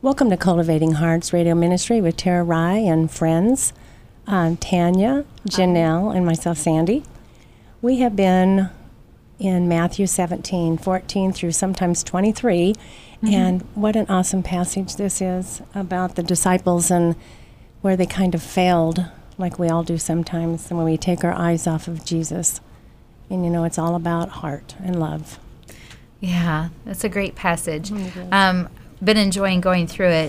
Welcome to Cultivating Hearts Radio Ministry with Tara Rye and friends, Tanya, Janelle, and myself, Sandy. We have been in Matthew 17, 14 through sometimes 23, and what an awesome passage this is about the disciples and where they kind of failed, like we all do sometimes, and when we take our eyes off of Jesus. And, you know, it's all about heart and love. Yeah, that's a great passage. Been enjoying going through it,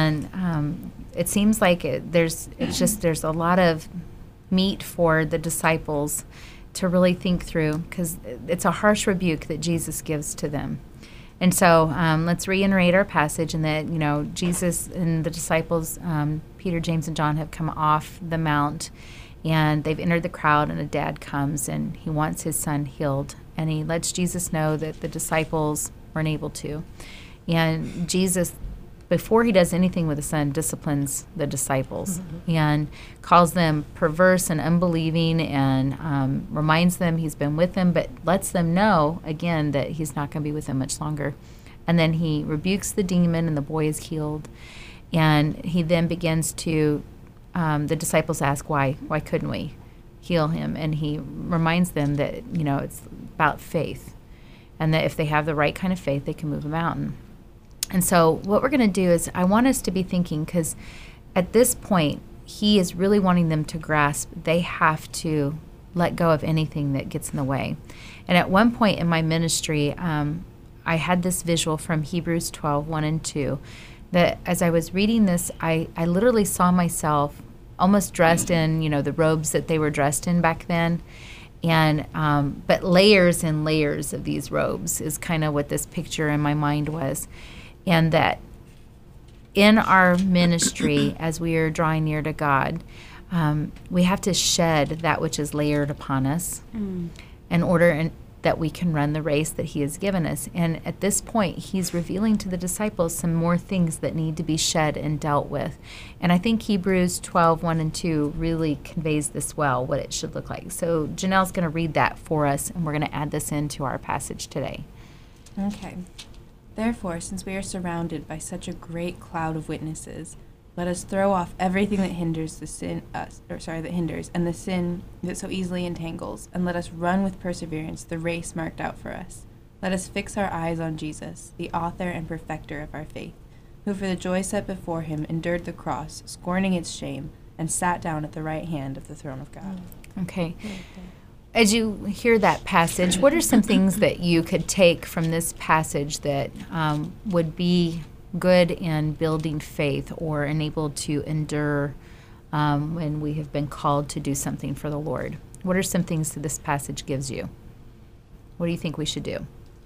and it seems like there's a lot of meat for the disciples to really think through, because it's a harsh rebuke that Jesus gives to them. And so let's reiterate our passage, and that, you know, Jesus and the disciples, Peter, James, and John, have come off the mount, and they've entered the crowd, and a dad comes, and he wants his son healed, and he lets Jesus know that the disciples weren't able to. And Jesus, before he does anything with the son, disciplines the disciples and calls them perverse and unbelieving, and reminds them he's been with them, but lets them know, again, that he's not going to be with them much longer. And then he rebukes the demon, and the boy is healed. And he then begins to, the disciples ask, why couldn't we heal him? And he reminds them that, you know, it's about faith, and that if they have the right kind of faith, they can move a mountain. And so what we're going to do is, I want us to be thinking, because at this point, he is really wanting them to grasp they have to let go of anything that gets in the way. And at one point in my ministry, I had this visual from Hebrews 12, 1 and 2, that as I was reading this, I literally saw myself almost dressed in, you know, the robes that they were dressed in back then. And but layers and layers of these robes is kind of what this picture in my mind was. And that in our ministry, as we are drawing near to God, we have to shed that which is layered upon us in order that we can run the race that he has given us. And at this point, he's revealing to the disciples some more things that need to be shed and dealt with. And I think Hebrews 12, 1 and 2 really conveys this well, what it should look like. So Janelle's going to read that for us, and we're going to add this into our passage today. Okay. Therefore, since we are surrounded by such a great cloud of witnesses, let us throw off everything that hinders and the sin that so easily entangles, and let us run with perseverance the race marked out for us. Let us fix our eyes on Jesus, the author and perfecter of our faith, who for the joy set before him endured the cross, scorning its shame, and sat down at the right hand of the throne of God. Okay. As you hear that passage, what are some things that you could take from this passage that would be good in building faith or enabled to endure when we have been called to do something for the Lord? What are some things that this passage gives you? What do you think we should do?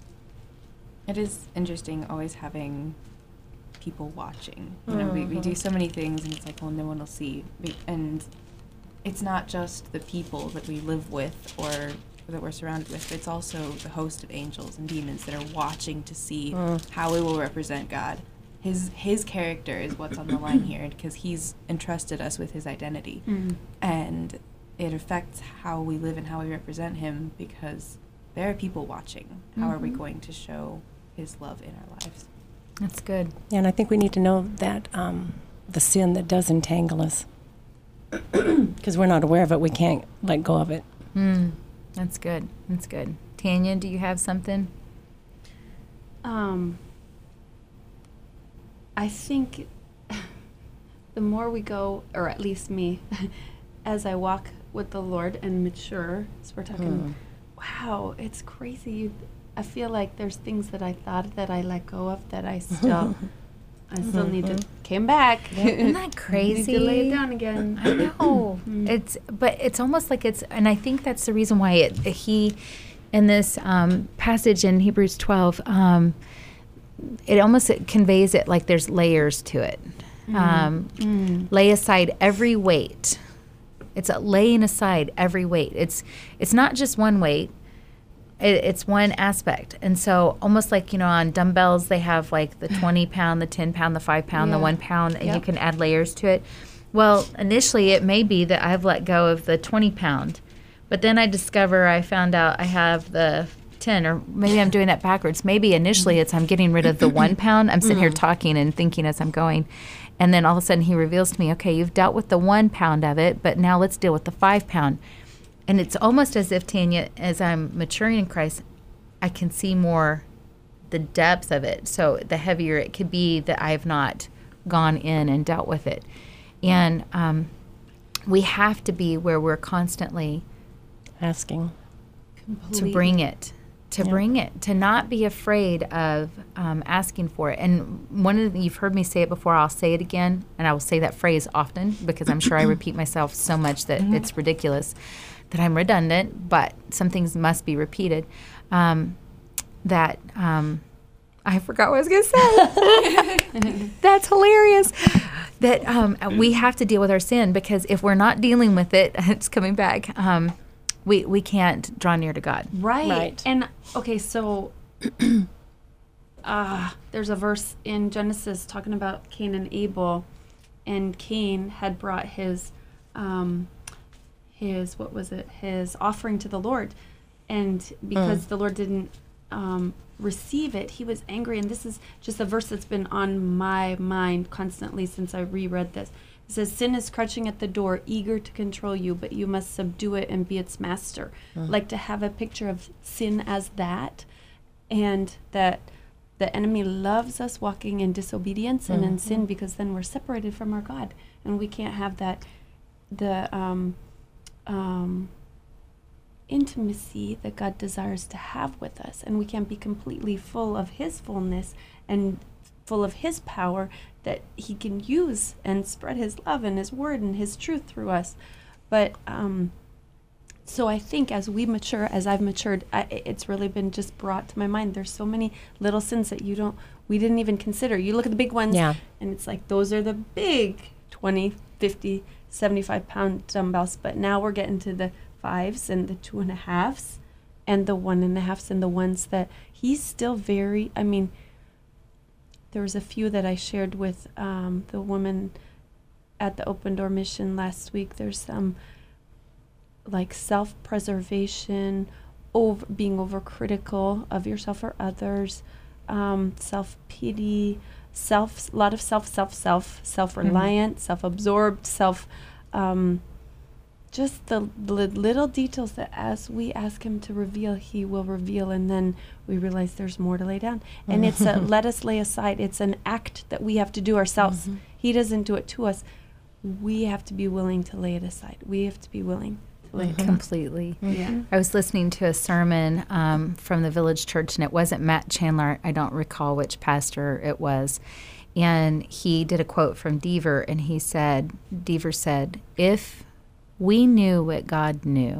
It is interesting always having people watching. You know, we do so many things, and it's like, well, no one will see. And it's not just the people that we live with or that we're surrounded with, but it's also the host of angels and demons that are watching to see how we will represent God. His character is what's on the line here, because he's entrusted us with his identity. And it affects how we live and how we represent him, because there are people watching. How are we going to show his love in our lives? That's good. Yeah, and I think we need to know that the sin that does entangle us, because we're not aware of it, we can't let go of it. That's good. That's good. Tanya, do you have something? I think the more we go, or at least me, as I walk with the Lord and mature, so we're talking, wow, it's crazy. I feel like there's things that I thought that I let go of that I still need to came back. Isn't that crazy? Need to lay it down again. I know. It's almost like and I think that's the reason why he in this passage in Hebrews 12, it almost conveys it like there's layers to it. Lay aside every weight. It's a laying aside every weight. It's not just one weight. It's one aspect. And so almost like, you know, on dumbbells, they have like the 20 pound, the 10 pound, the 5 pound, the 1 pound, and you can add layers to it. Well, initially it may be that I've let go of the 20 pound, but then I found out I have the 10, or maybe I'm doing that backwards. Maybe initially it's I'm getting rid of the 1 pound. I'm sitting here talking and thinking as I'm going. And then all of a sudden he reveals to me, okay, you've dealt with the 1 pound of it, but now let's deal with the 5 pound. And it's almost as if, Tanya, as I'm maturing in Christ, I can see more the depth of it. So the heavier it could be that I have not gone in and dealt with it. And we have to be where we're constantly Asking. to bring it, to not be afraid of asking for it. And one of the, you've heard me say it before, I'll say it again, and I will say that phrase often because I'm sure I repeat myself so much that it's ridiculous, that I'm redundant, but some things must be repeated. I forgot what I was going to say. That's hilarious. That we have to deal with our sin, because if we're not dealing with it, it's coming back. We can't draw near to God. Right. And okay, so there's a verse in Genesis talking about Cain and Abel, and Cain had brought his offering to the Lord, and because the Lord didn't receive it, he was angry. And this is just a verse that's been on my mind constantly since I reread this. It says, sin is crouching at the door, eager to control you, but you must subdue it and be its master. Like to have a picture of sin as that, and that the enemy loves us walking in disobedience and in sin, because then we're separated from our God, and we can't have that intimacy that God desires to have with us, and we can't be completely full of his fullness and full of his power that he can use and spread his love and his word and his truth through us. But so I think as we mature, as I've matured, it's really been just brought to my mind. There's so many little sins that we didn't even consider. You look at the big ones, and it's like those are the big 20, 50, 75-pound dumbbells. But now we're getting to the 5s and the 2.5s and the 1.5s and the ones that he's still very, I mean, there was a few that I shared with the woman at the Open Door Mission last week. There's some like self-preservation, being overcritical of yourself or others, self-pity, a lot of self-reliant, self-absorbed, just the little details that as we ask him to reveal, he will reveal, and then we realize there's more to lay down. And it's a let us lay aside. It's an act that we have to do ourselves. He doesn't do it to us. We have to be willing to lay it aside. We have to be willing to lay it down. Completely. Yeah. I was listening to a sermon from the Village Church, and it wasn't Matt Chandler. I don't recall which pastor it was. And he did a quote from Deaver, and Deaver said, if we knew what God knew,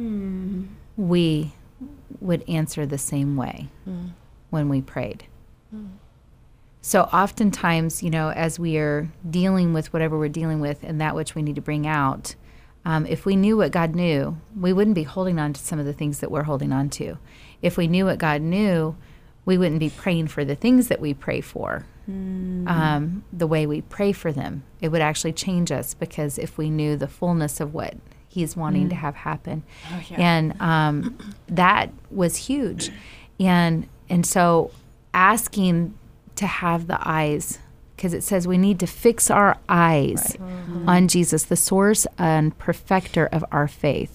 we would answer the same way when we prayed. So oftentimes, as we are dealing with whatever we're dealing with and that which we need to bring out, if we knew what God knew, we wouldn't be holding on to some of the things that we're holding on to. If we knew what God knew, we wouldn't be praying for the things that we pray for. The way we pray for them, it would actually change us, because if we knew the fullness of what he's wanting to have happen. And that was huge. And so asking to have the eyes, because it says we need to fix our eyes on Jesus, the source and perfecter of our faith,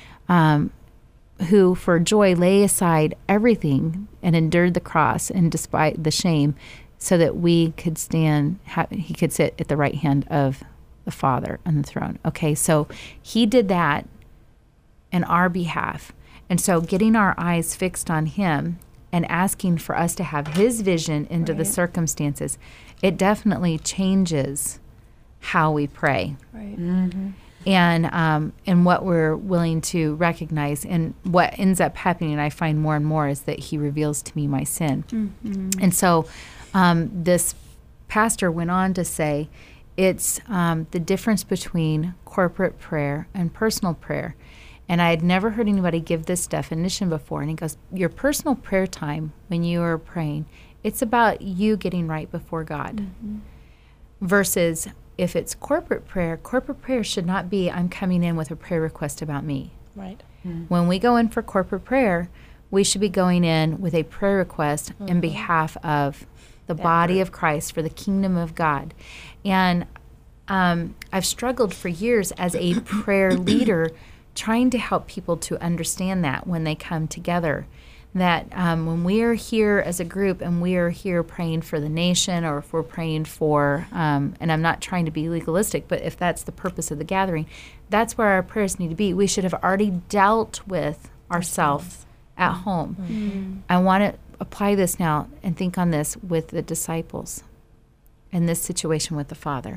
who for joy lay aside everything and endured the cross, and despite the shame, so that we could he could sit at the right hand of the Father on the throne. Okay, so he did that in our behalf. And so getting our eyes fixed on him and asking for us to have his vision into the circumstances, it definitely changes how we pray. Right. And what we're willing to recognize. And what ends up happening, and I find more and more, is that he reveals to me my sin. And so this pastor went on to say it's the difference between corporate prayer and personal prayer. And I had never heard anybody give this definition before. And he goes, your personal prayer time when you are praying, it's about you getting right before God. Versus if it's corporate prayer should not be I'm coming in with a prayer request about me. Right. When we go in for corporate prayer, we should be going in with a prayer request in behalf of the body of Christ, for the kingdom of God. And I've struggled for years as a prayer leader trying to help people to understand that when they come together, that when we are here as a group and we are here praying for the nation, or if we're praying for, and I'm not trying to be legalistic, but if that's the purpose of the gathering, that's where our prayers need to be. We should have already dealt with ourselves at home. I want to apply this now and think on this with the disciples in this situation with the Father.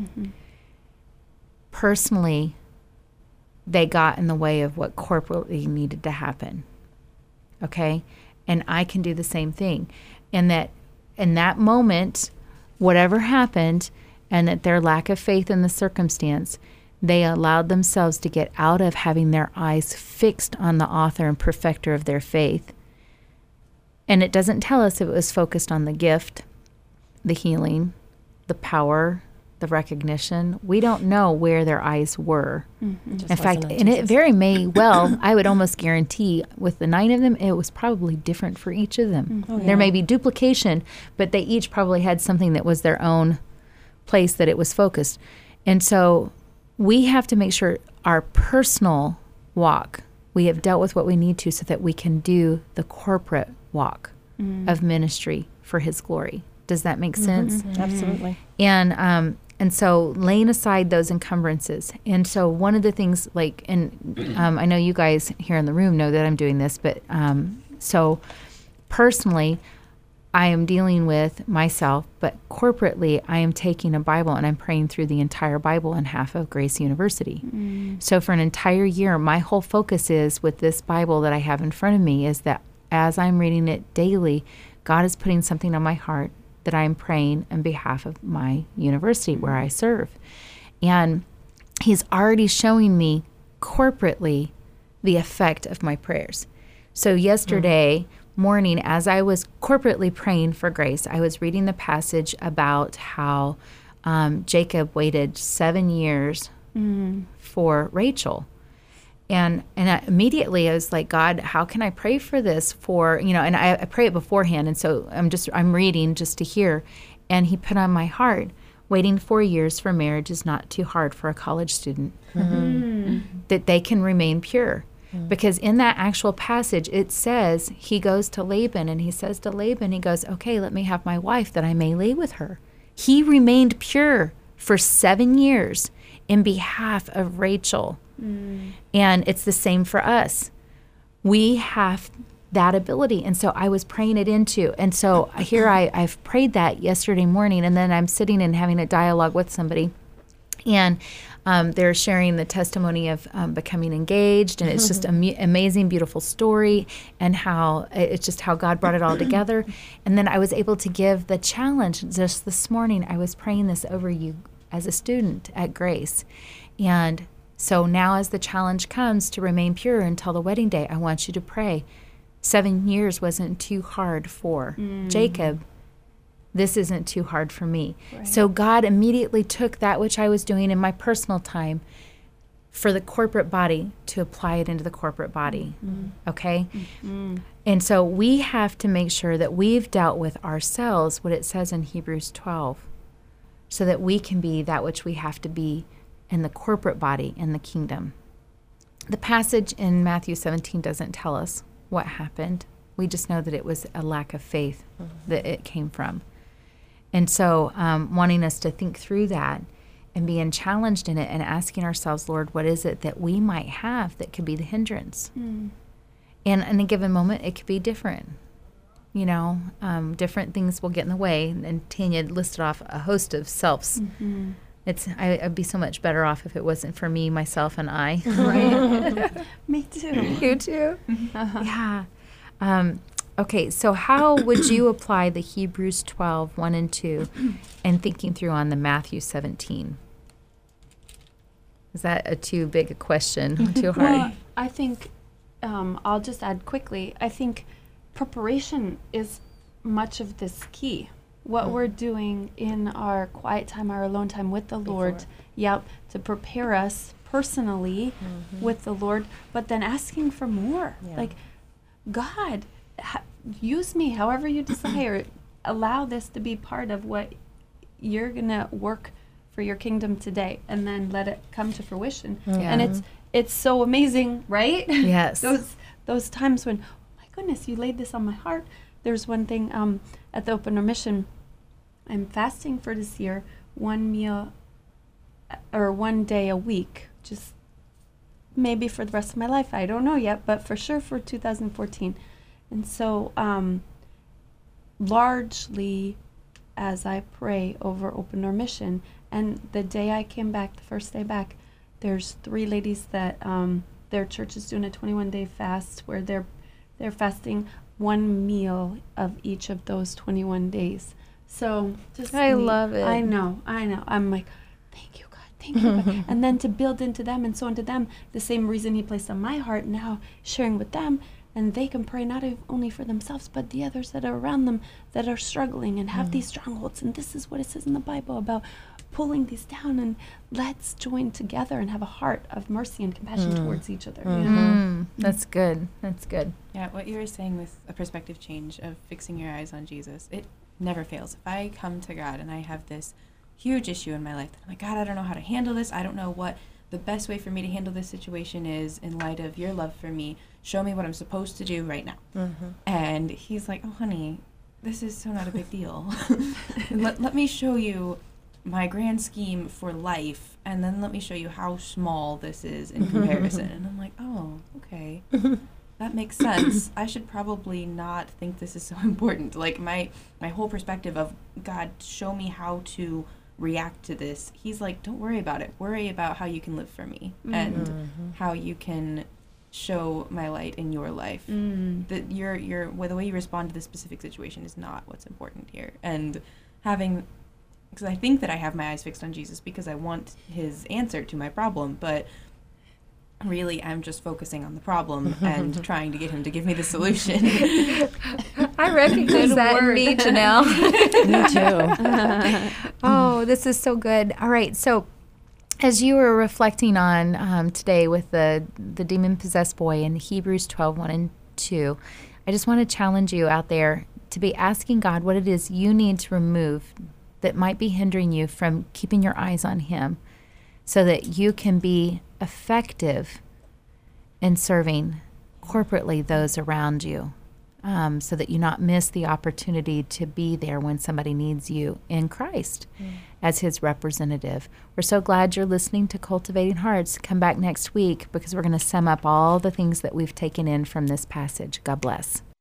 Personally, they got in the way of what corporately needed to happen. Okay? And I can do the same thing. And that in that moment, whatever happened, and that their lack of faith in the circumstance, they allowed themselves to get out of having their eyes fixed on the author and perfecter of their faith. And it doesn't tell us if it was focused on the gift, the healing, the power, the recognition. We don't know where their eyes were. In fact, and it very may well, I would almost guarantee with the 9 of them, it was probably different for each of them. There may be duplication, but they each probably had something that was their own place that it was focused. And so we have to make sure our personal walk, we have dealt with what we need to so that we can do the corporate walk of ministry for His glory. Does that make sense? Absolutely. And so laying aside those encumbrances. And so one of the things, like, and I know you guys here in the room know that I'm doing this, but so personally, I am dealing with myself, but corporately, I am taking a Bible and I'm praying through the entire Bible in half of Grace University. So for an entire year, my whole focus is with this Bible that I have in front of me is that as I'm reading it daily, God is putting something on my heart that I'm praying on behalf of my university where I serve. And He's already showing me corporately the effect of my prayers. So yesterday morning, as I was corporately praying for Grace, I was reading the passage about how Jacob waited 7 years for Rachel. And immediately I was like, God, how can I pray for this for, and I pray it beforehand. And so I'm reading just to hear. And He put on my heart, waiting 4 years for marriage is not too hard for a college student. That they can remain pure. Because in that actual passage, it says he goes to Laban and he says to Laban, he goes, okay, let me have my wife that I may lay with her. He remained pure for 7 years in behalf of Rachel. And it's the same for us. We have that ability. And so I was praying it into. And so here I've prayed that yesterday morning, and then I'm sitting and having a dialogue with somebody. And they're sharing the testimony of becoming engaged. And it's just an amazing, beautiful story, and how it's just how God brought it all together. And then I was able to give the challenge just this morning. I was praying this over you as a student at Grace. And so now as the challenge comes to remain pure until the wedding day, I want you to pray. 7 years wasn't too hard for Jacob. This isn't too hard for me. Right. So God immediately took that which I was doing in my personal time for the corporate body to apply it into the corporate body. Okay? And so we have to make sure that we've dealt with ourselves what it says in Hebrews 12, so that we can be that which we have to be in the corporate body in the kingdom. The passage in Matthew 17 doesn't tell us what happened. We just know that it was a lack of faith that it came from. And so wanting us to think through that and being challenged in it and asking ourselves, Lord, what is it that we might have that could be the hindrance? And in a given moment, it could be different. Different things will get in the way. And Tanya listed off a host of selves. I'd be so much better off if it wasn't for me, myself, and I. Right. Me too. You too? Yeah. Okay, so how would you apply the Hebrews 12, 1 and 2, and thinking through on the Matthew 17? Is that a too big a question, too hard? Well, I think, I'll just add quickly, I think preparation is much of this key. What we're doing in our quiet time, our alone time with the Lord, to prepare us personally with the Lord, but then asking for more. Like, God, use me however you desire. Allow this to be part of what you're going to work for your kingdom today, and then let it come to fruition. Yeah. And it's so amazing, right? Yes. those times when, oh my goodness, you laid this on my heart. There's one thing at the Open Door Mission, I'm fasting for this year, one meal or one day a week, just maybe for the rest of my life. I don't know yet, but for sure for 2014. And so largely as I pray over Open Door Mission, and the day I came back, the first day back, there's 3 ladies that their church is doing a 21-day fast where they're fasting one meal of each of those 21 days. So just I neat. love it. I know. I'm like, thank you, God. Thank you, God. And then to build into them and so into them, the same reason he placed on my heart, now sharing with them, and they can pray not only for themselves, but the others that are around them that are struggling and have these strongholds. And this is what it says in the Bible about pulling these down, and let's join together and have a heart of mercy and compassion towards each other. You know? That's good. That's good. Yeah, what you were saying with a perspective change of fixing your eyes on Jesus, it never fails. If I come to God and I have this huge issue in my life, I'm like, God, I don't know how to handle this. I don't know what the best way for me to handle this situation is in light of your love for me. Show me what I'm supposed to do right now. And he's like, oh, honey, this is so not a big deal. let me show you my grand scheme for life, and then let me show you how small this is in comparison. And I'm like, oh, okay. That makes sense. I should probably not think this is so important. Like my whole perspective of God, show me how to react to this. He's like, don't worry about it. Worry about how you can live for me and how you can show my light in your life. That your the way you respond to this specific situation is not what's important here. And because I think that I have my eyes fixed on Jesus because I want his answer to my problem, but really I'm just focusing on the problem and trying to get him to give me the solution. I recognize that in me, Janelle. Me too. Oh, this is so good. All right, so as you were reflecting on today with the demon-possessed boy in Hebrews 12:1 and 2, I just want to challenge you out there to be asking God what it is you need to remove that might be hindering you from keeping your eyes on him so that you can be effective in serving corporately those around you, so that you not miss the opportunity to be there when somebody needs you in Christ as his representative. We're so glad you're listening to Cultivating Hearts. Come back next week because we're going to sum up all the things that we've taken in from this passage. God bless.